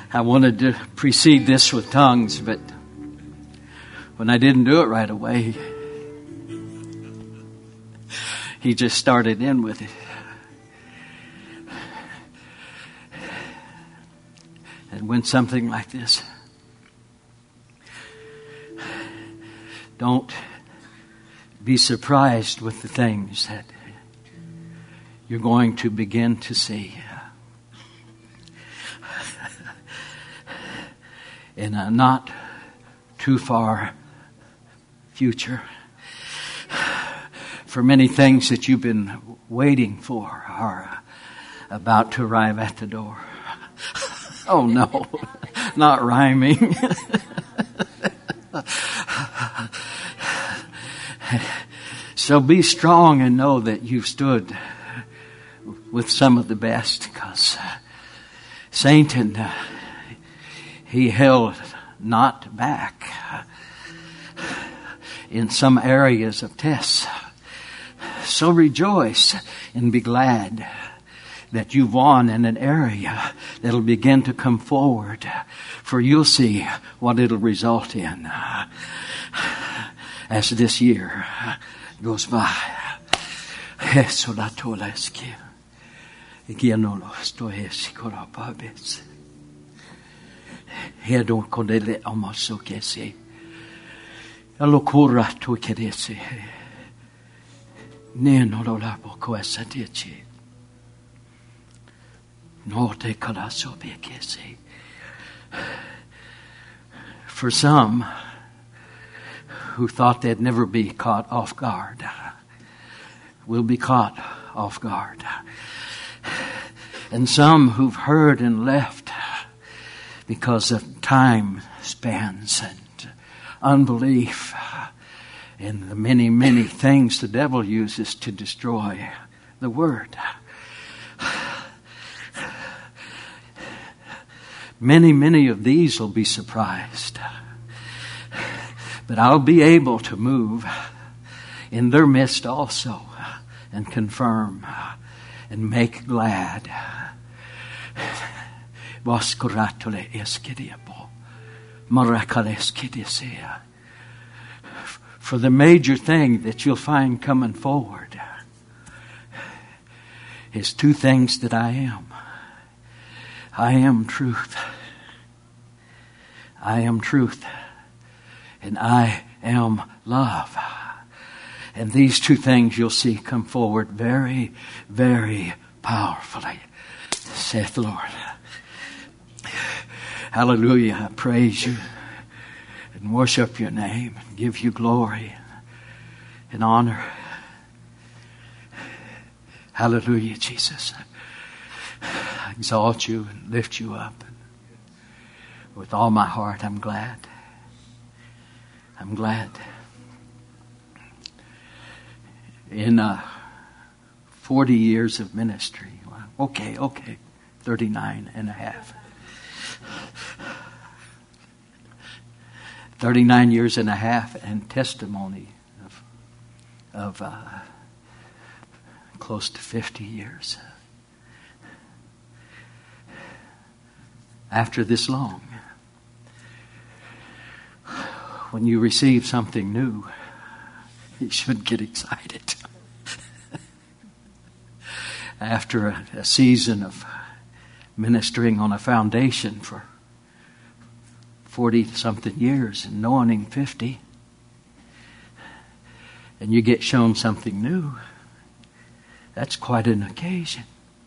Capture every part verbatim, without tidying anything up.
I wanted to precede this with tongues, but when I didn't do it right away, he just started in with it. And when something like this, don't be surprised with the things that you're going to begin to see. In a not too far future. For many things that you've been waiting for are about to arrive at the door. Oh no, not rhyming. So be strong and know that you've stood with some of the best, because Satan, uh, he held not back in some areas of tests. So rejoice and be glad that you've won in an area that'll begin to come forward, for you'll see what it'll result in as this year goes by. Hedon kodele amaso kesi. Alokura to kedesi. Neno lola bokoesa dici. No te kalaso bekesi. For some who thought they'd never be caught off guard, will be caught off guard. And some who've heard and left because of time spans and unbelief and the many, many things the devil uses to destroy the word. Many, many of these will be surprised. But I'll be able to move in their midst also and confirm and make glad. For the major thing that you'll find coming forward is two things that I am. I am truth. I am truth. And I am love. And these two things you'll see come forward very, very powerfully, saith the Lord. Hallelujah. I praise you and worship your name and give you glory and honor. Hallelujah, Jesus. I exalt you and lift you up. With all my heart, I'm glad. I'm glad. In uh, forty years of ministry, okay, okay, thirty-nine and a half. thirty-nine years and a half and testimony of, of uh, close to fifty years. After this long, when you receive something new, you should get excited. After a, a season of ministering on a foundation for forty-something years and knowing fifty, and you get shown something new, that's quite an occasion.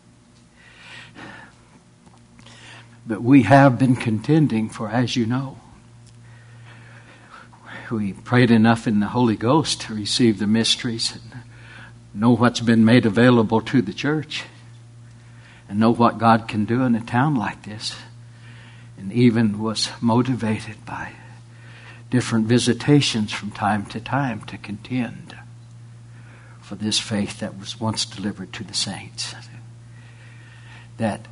But we have been contending for, as you know, we prayed enough in the Holy Ghost to receive the mysteries and know what's been made available to the church and know what God can do in a town like this, and even was motivated by different visitations from time to time to contend for this faith that was once delivered to the saints. That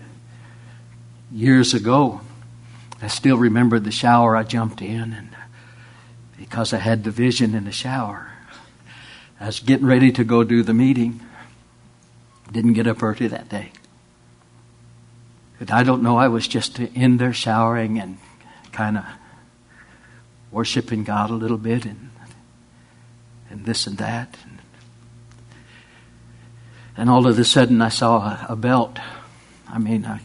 years ago, I still remember the shower I jumped in, and because I had the vision in the shower, I was getting ready to go do the meeting. Didn't get up early that day. But I don't know, I was just in there showering and kind of worshiping God a little bit and and this and that. And, and all of a sudden I saw a, a belt. I mean, I,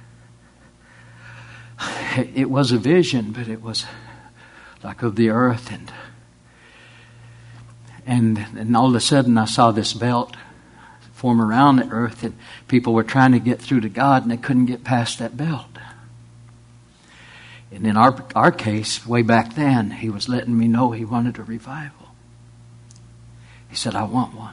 it was a vision, but it was like of the earth. And, and, and all of a sudden I saw this belt form around the earth, and people were trying to get through to God and they couldn't get past that belt. And in our our case, way back then, he was letting me know he wanted a revival. He said, I want one.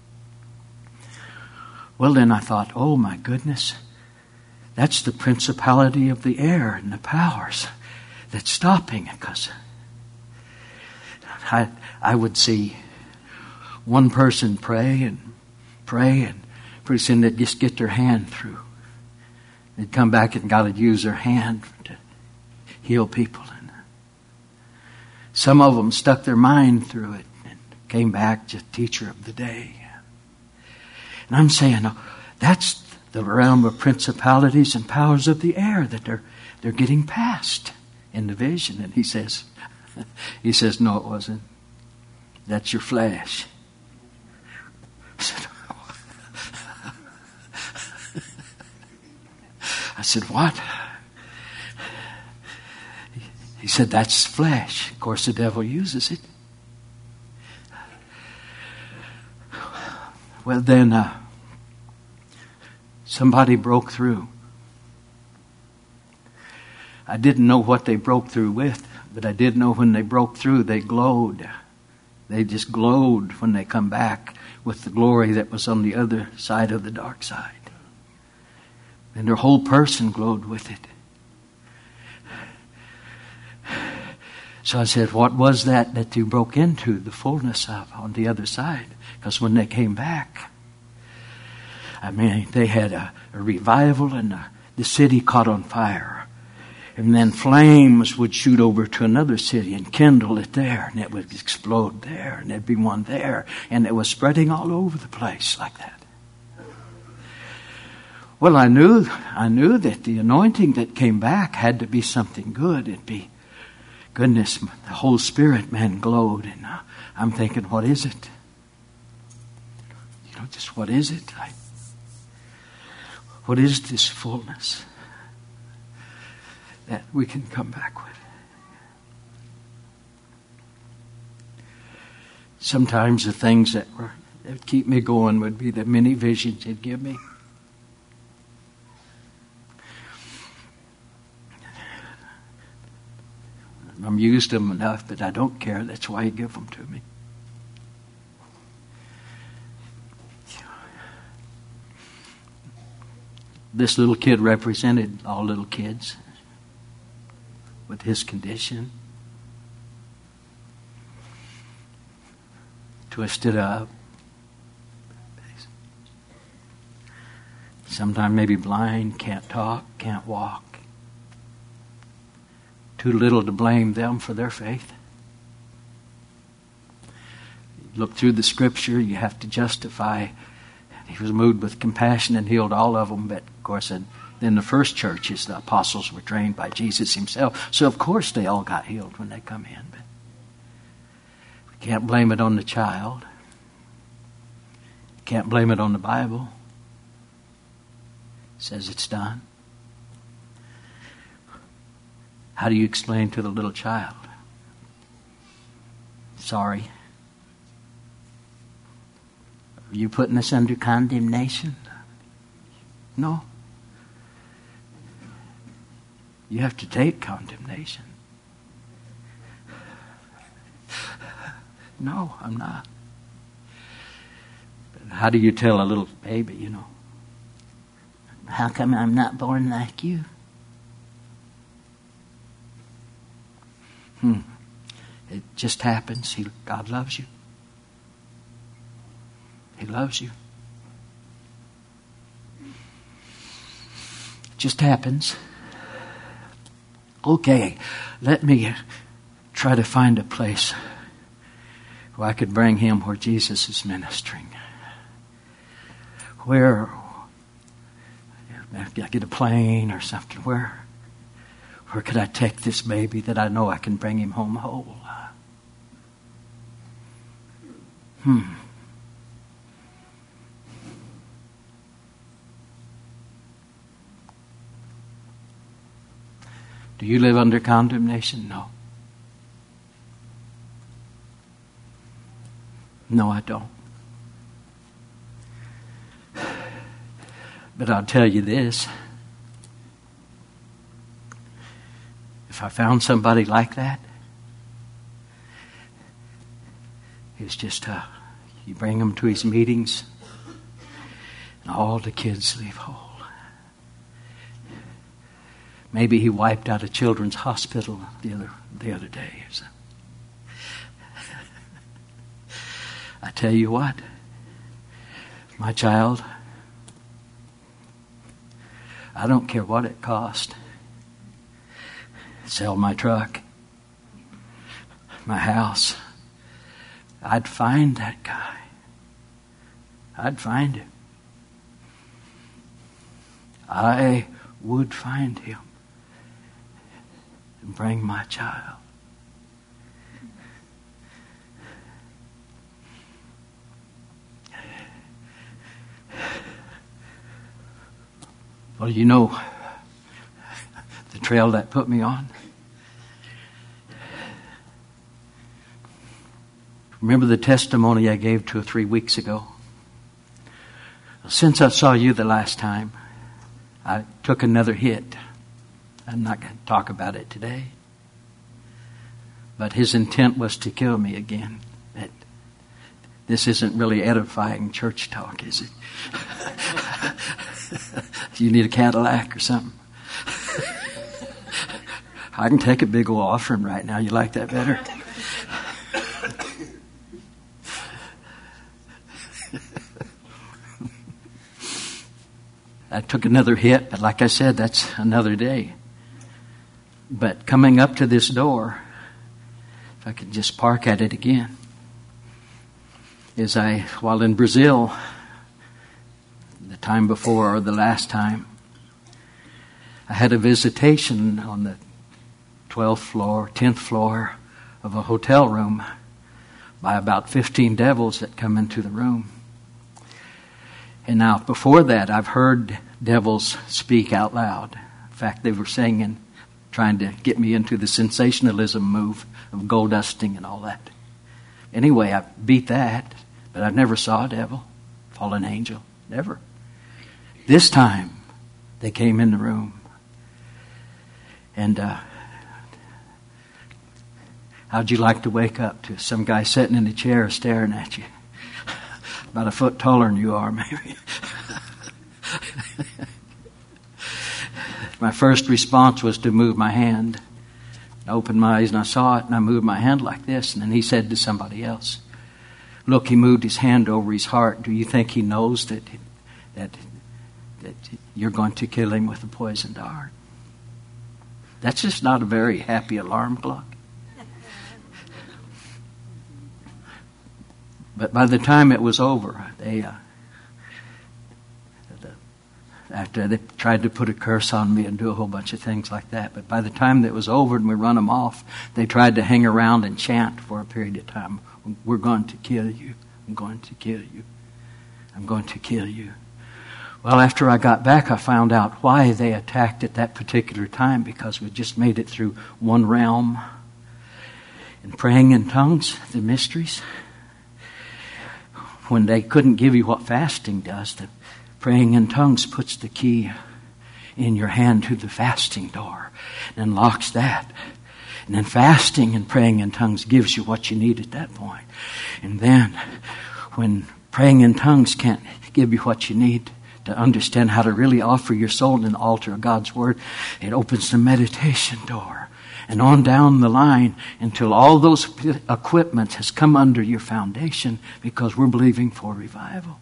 Well, then I thought, oh my goodness, that's the principality of the air and the powers that's stopping it. Because I, I would see one person pray and pray, and pretty soon they'd just get their hand through. They'd come back and God would use their hand to heal people. And some of them stuck their mind through it and came back just teacher of the day. And I'm saying, no, that's the realm of principalities and powers of the air that they're they're getting past in the vision. And he says, he says, no, it wasn't. That's your flesh. I said, I said, what? He said, that's flesh. Of course, the devil uses it. Well, then uh, somebody broke through. I didn't know what they broke through with, but I did know when they broke through, they glowed. They just glowed when they come back with the glory that was on the other side of the dark side. And their whole person glowed with it. So I said, what was that that you broke into, the fullness of on the other side? Because when they came back, I mean, they had a, a revival, and a, the city caught on fire. And then flames would shoot over to another city and kindle it there, and it would explode there, and there'd be one there. And it was spreading all over the place like that. Well, I knew, I knew that the anointing that came back had to be something good. It'd be, goodness, the whole spirit, man, glowed. And uh, I'm thinking, what is it? You know, just what is it? I, what is this fullness that we can come back with? Sometimes the things that were that would keep me going would be the many visions he'd give me. I'm used to them enough, but I don't care. That's why he gave them to me. This little kid represented all little kids with his condition. Twisted up. Sometimes maybe blind, can't talk, can't walk. Too little to blame them for their faith. You look through the scripture, you have to justify. He was moved with compassion and healed all of them. But of course, in, in the first churches, the apostles were trained by Jesus himself. So of course they all got healed when they come in. But we can't blame it on the child. Can't blame it on the Bible. It says it's done. How do you explain to the little child? Sorry. Are you putting us under condemnation? No. You have to take condemnation. No, I'm not. But how do you tell a little baby, you know? How come I'm not born like you? Hmm. It just happens. He, God loves you. He loves you. It just happens. Okay, let me try to find a place where I could bring him where Jesus is ministering. Where I get a plane or something. Where, where could I take this baby that I know I can bring him home whole? Hmm. Do you live under condemnation? No. No, I don't. But I'll tell you this. If I found somebody like that, it's just uh, you bring him to his meetings and all the kids leave whole. Maybe he wiped out a children's hospital the other the other day or something. I tell you what, my child, I don't care what it cost. Sell my truck, my house. I'd find that guy. I'd find him. I would find him and bring my child. Well, you know the trail that put me on. Remember the testimony I gave two or three weeks ago? Since I saw you the last time, I took another hit. I'm not going to talk about it today. But his intent was to kill me again. That this isn't really edifying church talk, is it? You need a Cadillac or something. I can take a big old offering right now. You like that better? I took another hit, but like I said, that's another day. But coming up to this door, if I could just park at it again, is I, while in Brazil, the time before or the last time, I had a visitation on the twelfth floor, tenth floor of a hotel room by about fifteen devils that come into the room. And now, before that, I've heard devils speak out loud. In fact, they were singing, trying to get me into the sensationalism move of gold dusting and all that. Anyway, I beat that, but I never saw a devil, fallen angel, never. This time, they came in the room. And uh, how'd you like to wake up to some guy sitting in a chair staring at you? About a foot taller than you are, maybe. My first response was to move my hand. I opened my eyes and I saw it, and I moved my hand like this. And then he said to somebody else, look, he moved his hand over his heart. Do you think he knows that that that you're going to kill him with a poison dart? That's just not a very happy alarm clock. But by the time it was over, they uh, after they tried to put a curse on me and do a whole bunch of things like that. But by the time that was over and we run them off, they tried to hang around and chant for a period of time. We're going to kill you. I'm going to kill you. I'm going to kill you. Well, after I got back, I found out why they attacked at that particular time, because we just made it through one realm. And praying in tongues, the mysteries. When they couldn't give you what fasting does, the praying in tongues puts the key in your hand to the fasting door and unlocks that. And then fasting and praying in tongues gives you what you need at that point. And then when praying in tongues can't give you what you need to understand how to really offer your soul in the altar of God's Word, it opens the meditation door. And on down the line until all those equipment has come under your foundation, because we're believing for revival.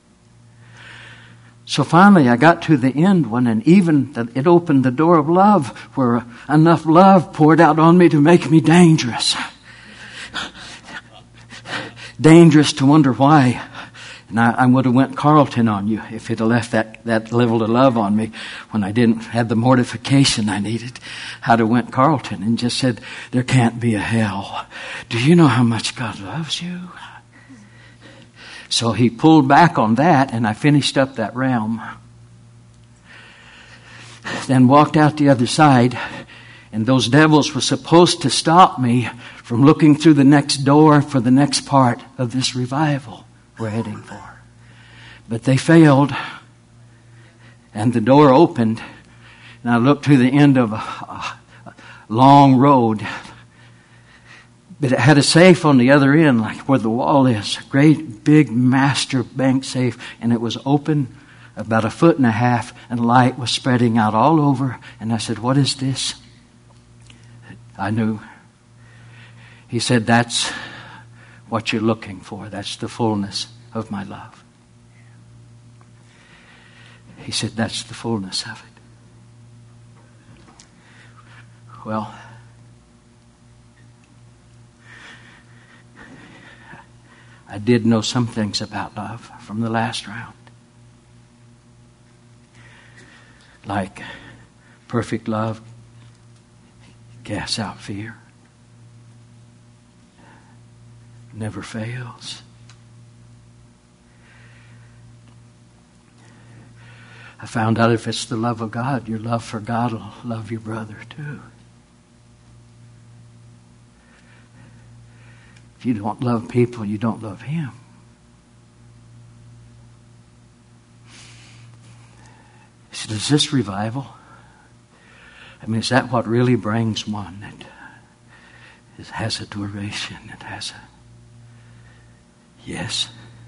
So finally I got to the end one, and even the, it opened the door of love, where enough love poured out on me to make me dangerous. Dangerous to wonder why And I, I would have went Carlton on you if it had left that, that level of love on me when I didn't have the mortification I needed. I'd have went Carlton and just said, there can't be a hell. Do you know how much God loves you? So he pulled back on that, and I finished up that realm. Then walked out the other side, and those devils were supposed to stop me from looking through the next door for the next part of this revival we're heading for. But they failed, and the door opened, and I looked to the end of a, a long road. But it had a safe on the other end, like where the wall is. A great big master bank safe, and it was open about a foot and a half, and light was spreading out all over. And I said, what is this? I knew. He said, that's what you're looking for. That's the fullness of my love. He said, that's the fullness of it. Well, I did know some things about love from the last round. Like perfect love casts out fear. Never fails. I found out if it's the love of God, your love for God will love your brother too. If you don't love people, you don't love Him. So does this revival, I mean, is that what really brings one that is, has a duration, it has a yes.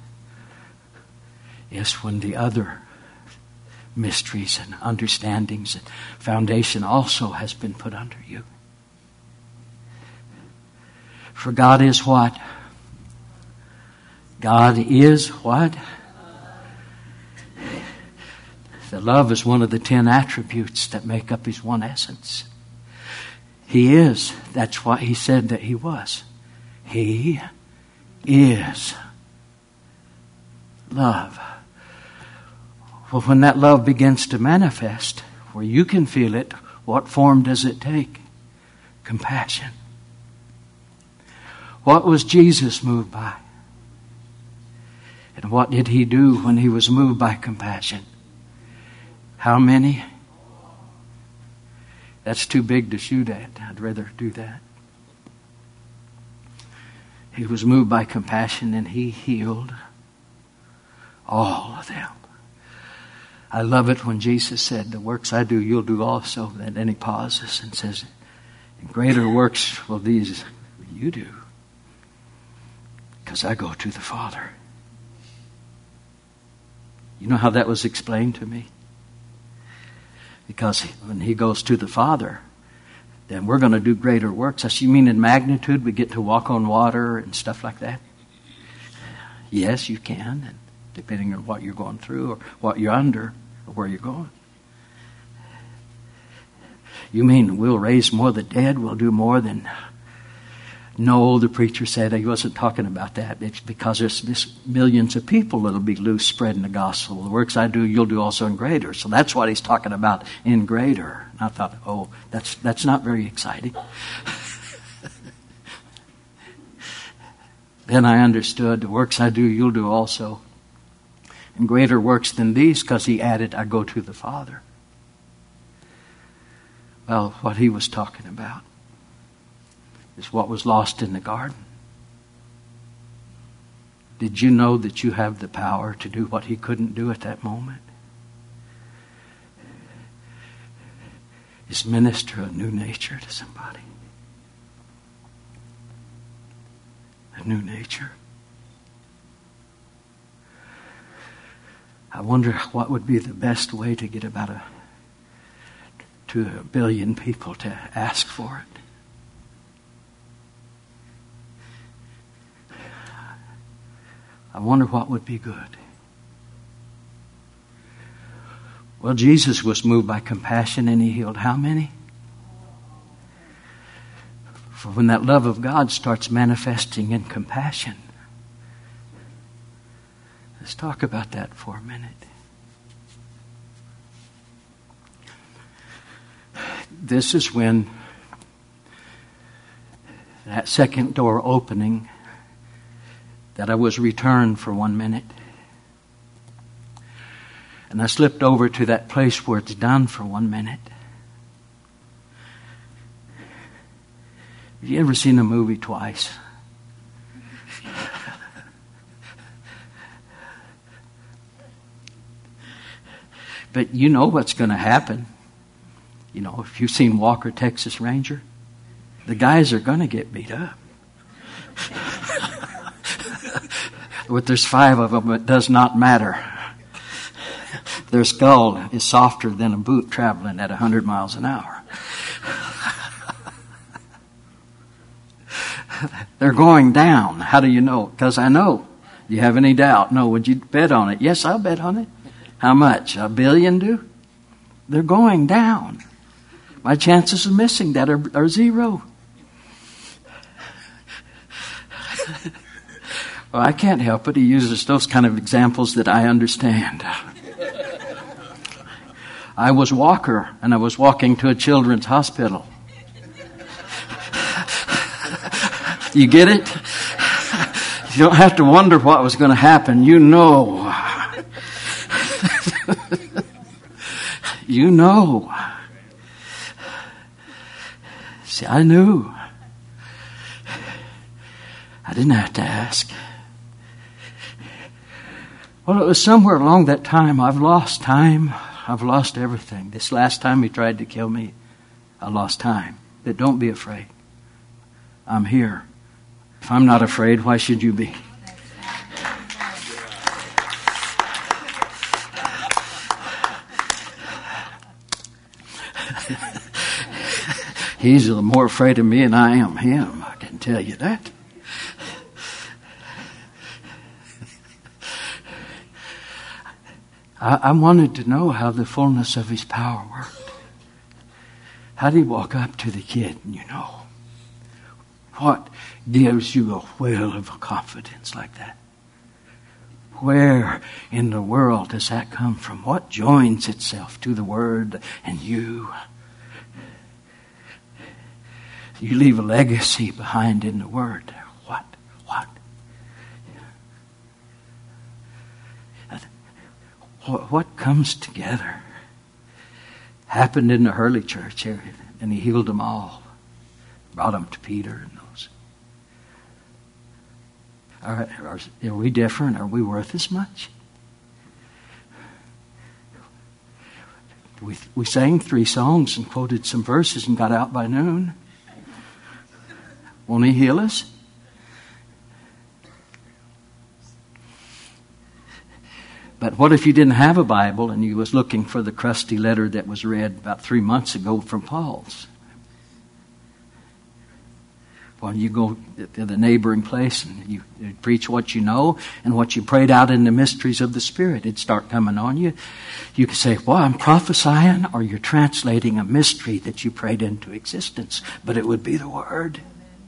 Yes, when the other mysteries and understandings and foundation also has been put under you. For God is what? God is what? The love is one of the ten attributes that make up His one essence. He is. That's what He said that He was. He is love. Well, when that love begins to manifest, where you can feel it, what form does it take? Compassion. What was Jesus moved by? And what did He do when He was moved by compassion? How many? That's too big to shoot at. I'd rather do that. He was moved by compassion and He healed all of them. I love it when Jesus said, the works I do, you'll do also. And then He pauses and says, and greater works will these you do, because I go to the Father. You know how that was explained to me? Because when He goes to the Father, then we're going to do greater works. I see, you mean in magnitude we get to walk on water and stuff like that? Yes, you can, and depending on what you're going through or what you're under or where you're going. You mean we'll raise more of the dead? We'll do more than... No, the preacher said he wasn't talking about that. It's because there's this millions of people that'll be loose spreading the gospel. The works I do, you'll do also in greater. So that's what he's talking about, in greater. And I thought, oh, that's that's not very exciting. Then I understood, the works I do, you'll do also. And greater works than these, because he added, I go to the Father. Well, what he was talking about is what was lost in the garden. Did you know that you have the power to do what he couldn't do at that moment? Is minister a new nature to somebody. A new nature. I wonder what would be the best way to get about a to a billion people to ask for it. I wonder what would be good. Well, Jesus was moved by compassion and he healed how many? For when that love of God starts manifesting in compassion, Let's talk about that for a minute. This is when that second door opening, that I was returned for one minute. And I slipped over to that place where it's done for one minute. Have you ever seen a movie twice? But you know what's going to happen. You know, if you've seen Walker, Texas Ranger, the guys are going to get beat up. But there's five of them, it does not matter. Their skull is softer than a boot traveling at one hundred miles an hour. They're going down. How do you know? Because I know. You have any doubt? No. Would you bet on it? Yes, I'll bet on it. How much? A billion do? They're going down. My chances of missing that are, are zero. Well, I can't help it. He uses those kind of examples that I understand. I was Walker, and I was walking to a children's hospital. You get it? You don't have to wonder what was going to happen. You know. You know. See, I knew. I didn't have to ask. Well, it was somewhere along that time. I've lost time. I've lost everything. This last time he tried to kill me, I lost time. But don't be afraid. I'm here. If I'm not afraid, why should you be? He's more afraid of me than I am him. I can tell you that. I, I wanted to know how the fullness of his power worked. How did he walk up to the kid and you know? What gives you a whale of a confidence like that? Where in the world does that come from? What joins itself to the Word and you? You leave a legacy behind in the Word. What? What? What comes together? Happened in the early church here, and he healed them all. Brought them to Peter and those. Are, are, are we different? Are we worth as much? We, we sang three songs and quoted some verses and got out by noon. Won't he heal us? But what if you didn't have a Bible and you was looking for the crusty letter that was read about three months ago from Paul's? Well, you go to the neighboring place and you, you preach what you know and what you prayed out in the mysteries of the Spirit. It'd start coming on you. You could say, well, I'm prophesying, or you're translating a mystery that you prayed into existence. But it would be the Word.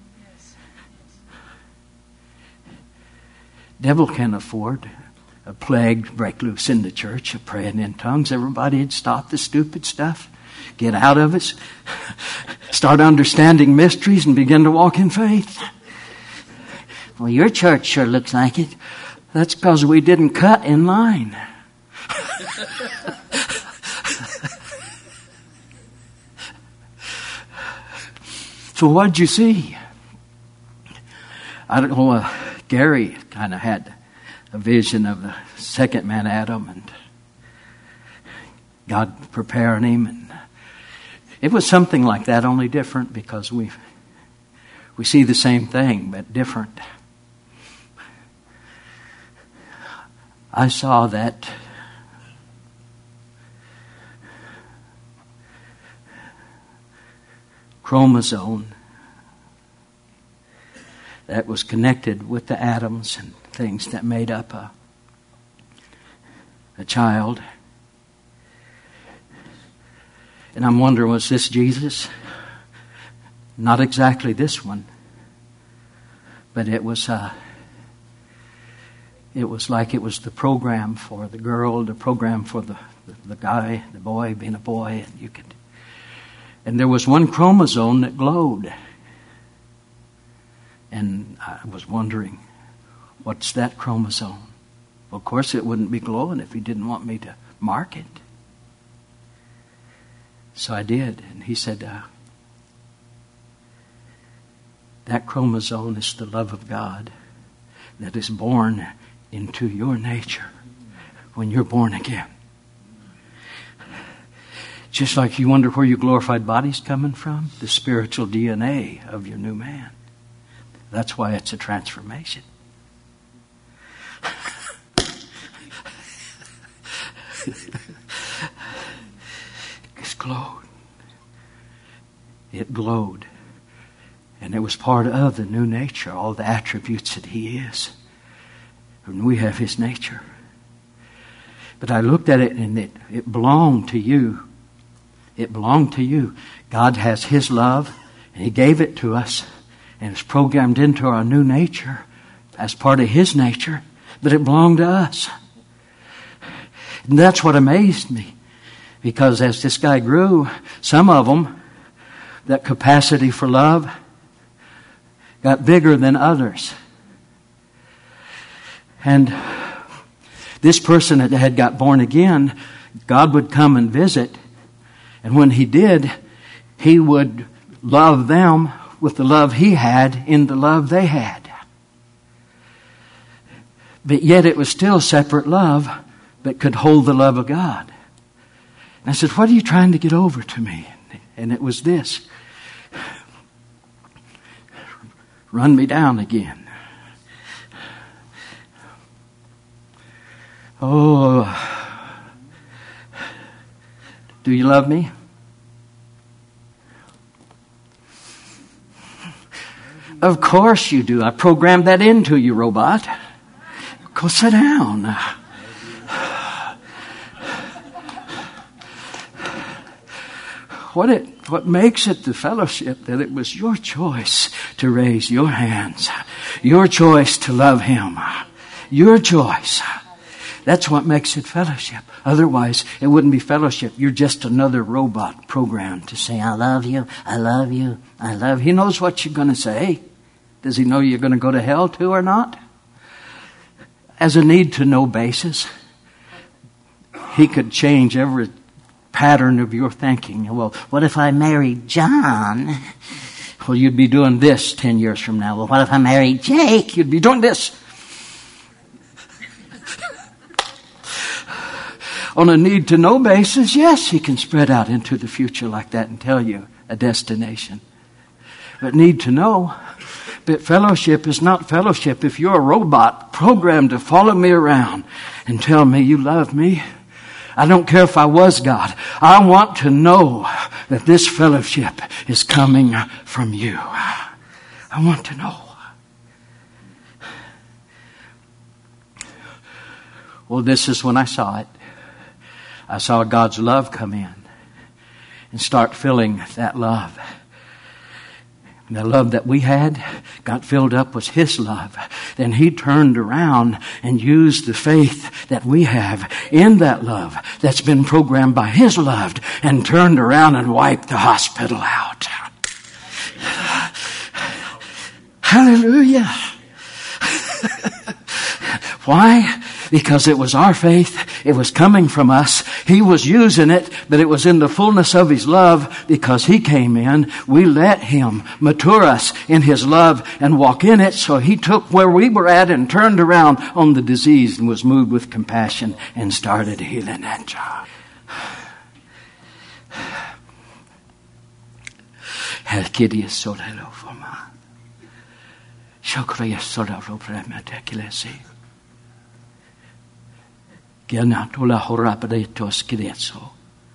Devil can afford a plague break loose in the church of praying in tongues. Everybody would stop the stupid stuff, get out of it, start understanding mysteries, and begin to walk in faith. Well, your church sure looks like it. That's because we didn't cut in line. So what'd you see? I don't know. Uh, Gary kind of had a vision of the second man Adam and God preparing him, and it was something like that, only different, because we we see the same thing but different. I saw that chromosome that was connected with the atoms and things that made up a, a child. And I'm wondering, was this Jesus? Not exactly this one, but it was uh, it was like it was the program for the girl, the program for the, the, the guy, the boy being a boy, and you could. And there was one chromosome that glowed. And I was wondering, what's that chromosome? Well, of course it wouldn't be glowing if he didn't want me to mark it. So I did. And he said, uh, that chromosome is the love of God that is born into your nature when you're born again. Just like you wonder where your glorified body's coming from, the spiritual D N A of your new man. That's why it's a transformation. It glowed. It glowed. And it was part of the new nature, all the attributes that he is. And we have his nature. But I looked at it and it, it belonged to you. It belonged to you. God has his love and he gave it to us. And it's programmed into our new nature as part of his nature. But it belonged to us. And that's what amazed me. Because as this guy grew, some of them, that capacity for love got bigger than others. And this person that had got born again, God would come and visit. And when he did, he would love them with the love he had in the love they had. But yet it was still separate love that could hold the love of God. And I said, what are you trying to get over to me? And it was this. Run me down again. Oh, do you love me? Of course you do. I programmed that into you, robot. Go sit down. What it what makes it the fellowship that it was your choice to raise your hands, your choice to love him, your choice. That's what makes it fellowship. Otherwise, it wouldn't be fellowship. You're just another robot programmed to say, I love you, I love you, I love you. He knows what you're going to say. Does he know you're going to go to hell too or not? As a need-to-know basis, he could change every pattern of your thinking. Well, what if I married John? Well, you'd be doing this ten years from now. Well, what if I married Jake? You'd be doing this. On a need-to-know basis, yes, he can spread out into the future like that and tell you a destination. But need to know. But fellowship is not fellowship if you're a robot programmed to follow me around and tell me you love me. I don't care if I was God. I want to know that this fellowship is coming from you. I want to know. Well, this is when I saw it. I saw God's love come in and start filling that love. And the love that we had got filled up with his love. Then he turned around and used the faith that we have in that love that's been programmed by his love and turned around and wiped the hospital out. Hallelujah. Why? Because it was our faith. It was coming from us. He was using it, but it was in the fullness of his love because he came in. We let him mature us in his love and walk in it. So he took where we were at and turned around on the disease and was moved with compassion and started healing that child. Gianatola horapadetos kiretso.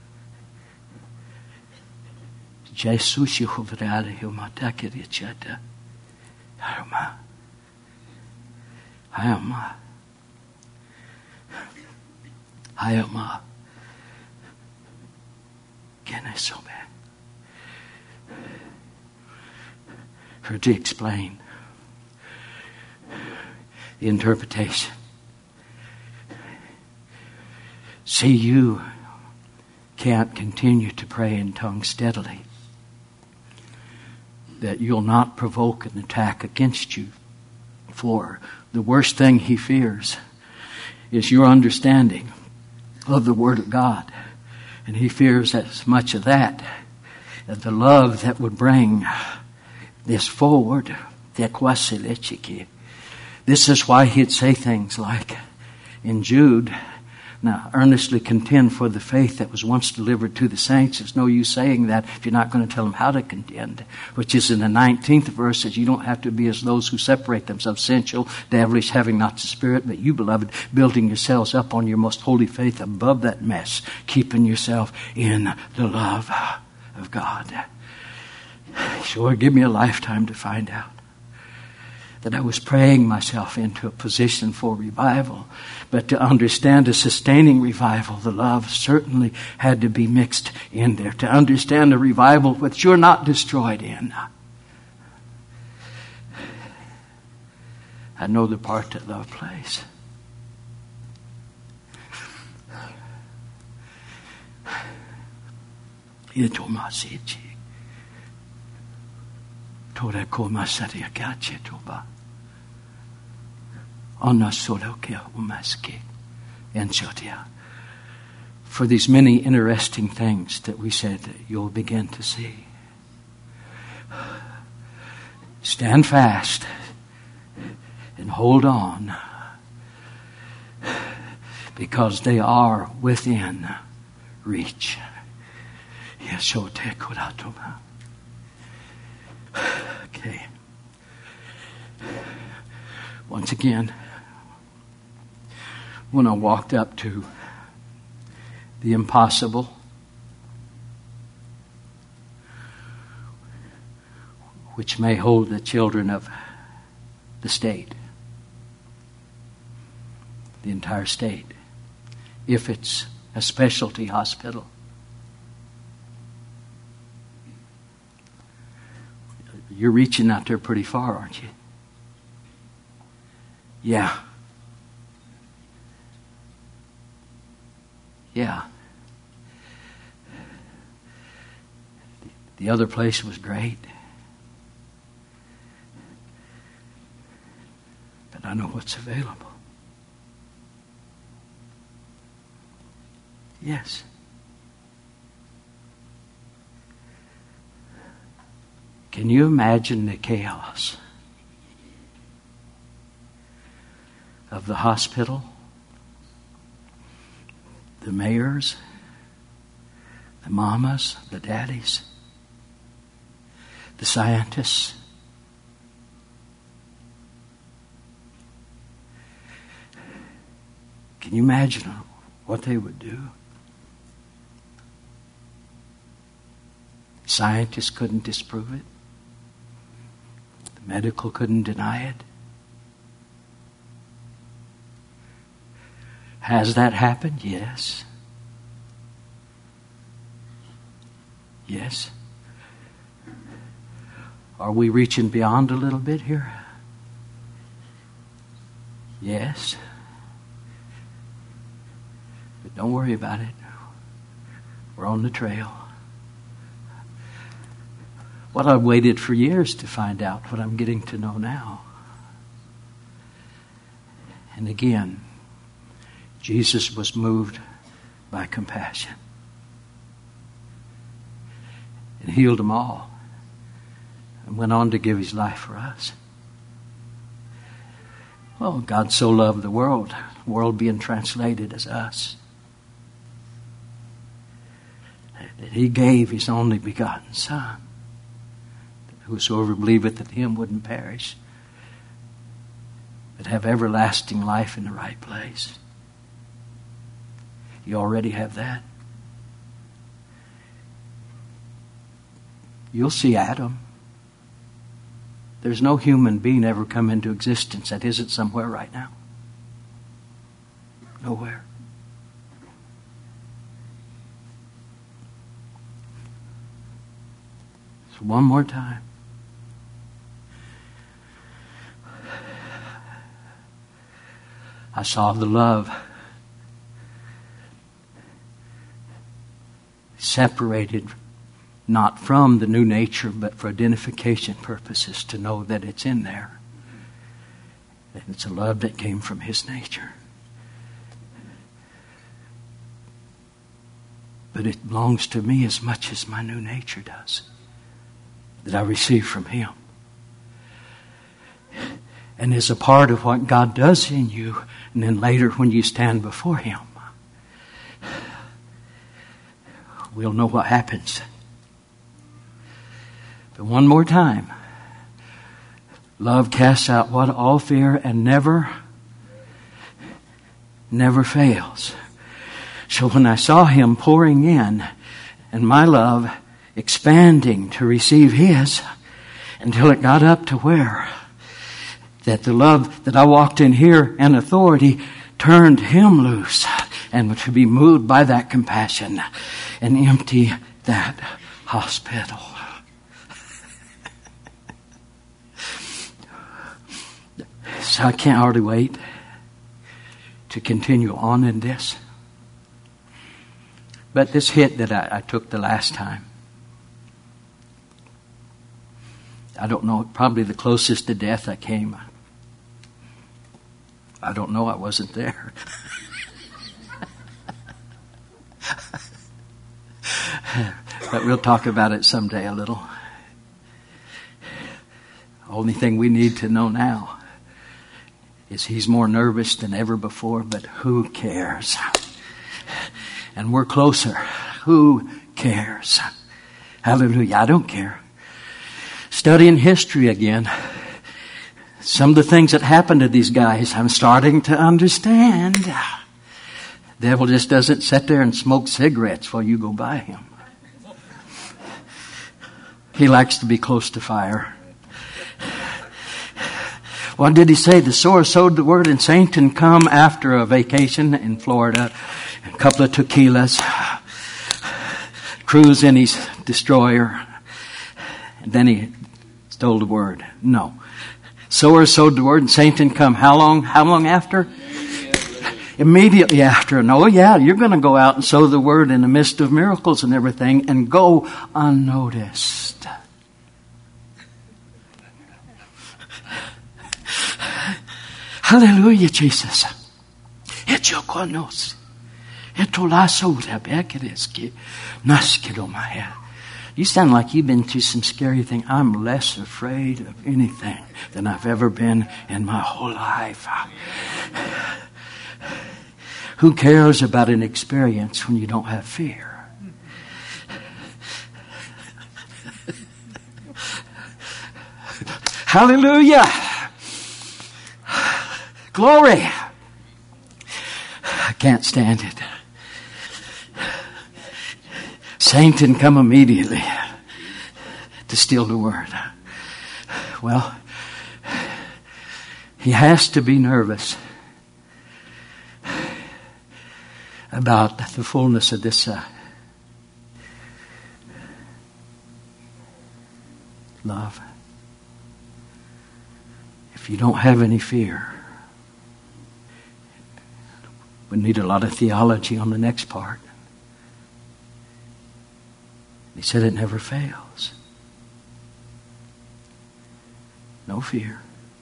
Jesus Jehovah humata kirichata. Harma. Hayama. Hayama. Genesobe. For to explain the interpretation See, you can't continue to pray in tongues steadily, that you'll not provoke an attack against you. For the worst thing he fears is your understanding of the Word of God. And he fears as much of that as the love that would bring this forward. This is why he'd say things like in Jude, now earnestly contend for the faith that was once delivered to the saints. There's no use saying that if you're not going to tell them how to contend. Which is in the nineteenth verse, says you don't have to be as those who separate themselves, sensual, devilish, having not the Spirit, but you, beloved, building yourselves up on your most holy faith above that mess, keeping yourself in the love of God. Sure, give me a lifetime to find out that I was praying myself into a position for revival. But to understand a sustaining revival, the love certainly had to be mixed in there. To understand a revival which you're not destroyed in. I know the part that love plays. Tora koma saria kache toba. For these many interesting things that we said that you'll begin to see. Stand fast and hold on, because they are within reach. Okay. Once again, when I walked up to the impossible, which may hold the children of the state, the entire state, if it's a specialty hospital. You're reaching out there pretty far, aren't you? Yeah. Yeah. The other place was great. But I know what's available. Yes. Can you imagine the chaos of the hospital, the mayors, the mamas, the daddies, the scientists? Can you imagine what they would do? Scientists couldn't disprove it. The medical couldn't deny it. Has that happened? Yes. Yes. Are we reaching beyond a little bit here? Yes. But don't worry about it. We're on the trail. What I waited for years to find out, what I'm getting to know now. And again, Jesus was moved by compassion and healed them all and went on to give his life for us. Well, God so loved the world, the world being translated as us, that he gave his only begotten Son, that whosoever believeth in him wouldn't perish, but have everlasting life in the right place. You already have that. You'll see Adam. There's no human being ever come into existence that isn't somewhere right now. Nowhere. So one more time. I saw the love separated not from the new nature, but for identification purposes, to know that it's in there. That it's a love that came from His nature. But it belongs to me as much as my new nature does, that I receive from Him. And is a part of what God does in you, and then later when you stand before Him, we'll know what happens. But one more time, love casts out what? All fear, and never, never fails. So when I saw Him pouring in, and my love expanding to receive His, until it got up to where that the love that I walked in here and authority turned Him loose, and to be moved by that compassion and empty that hospital. So I can't hardly wait to continue on in this. But this hit that I, I took the last time, I don't know, probably the closest to death I came. I don't know, I wasn't there. But we'll talk about it someday a little. Only thing we need to know now is he's more nervous than ever before, but who cares? And we're closer. Who cares? Hallelujah. I don't care. Studying history again. Some of the things that happened to these guys, I'm starting to understand. The devil just doesn't sit there and smoke cigarettes while you go by him. He likes to be close to fire. What did he say? The sower sowed the word, and Satan come after a vacation in Florida, a couple of tequilas, cruise in his destroyer, and then he stole the word. No. Sower sowed the word, and Satan come how long? How long after? Immediately after. And oh yeah, you're going to go out and sow the word in the midst of miracles and everything and go unnoticed. Hallelujah, Jesus. You sound like you've been through some scary thing. I'm less afraid of anything than I've ever been in my whole life. Who cares about an experience when you don't have fear? Hallelujah. Glory. I can't stand it. Satan come immediately to steal the word. Well, he has to be nervous about the fullness of this uh, love. If you don't have any fear, we need a lot of theology on the next part. He said it never fails. No fear.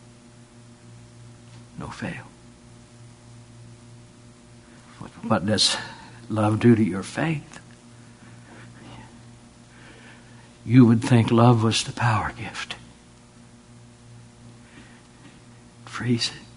No fail. What, what does love do to your faith? You would think love was the power gift. Freeze it.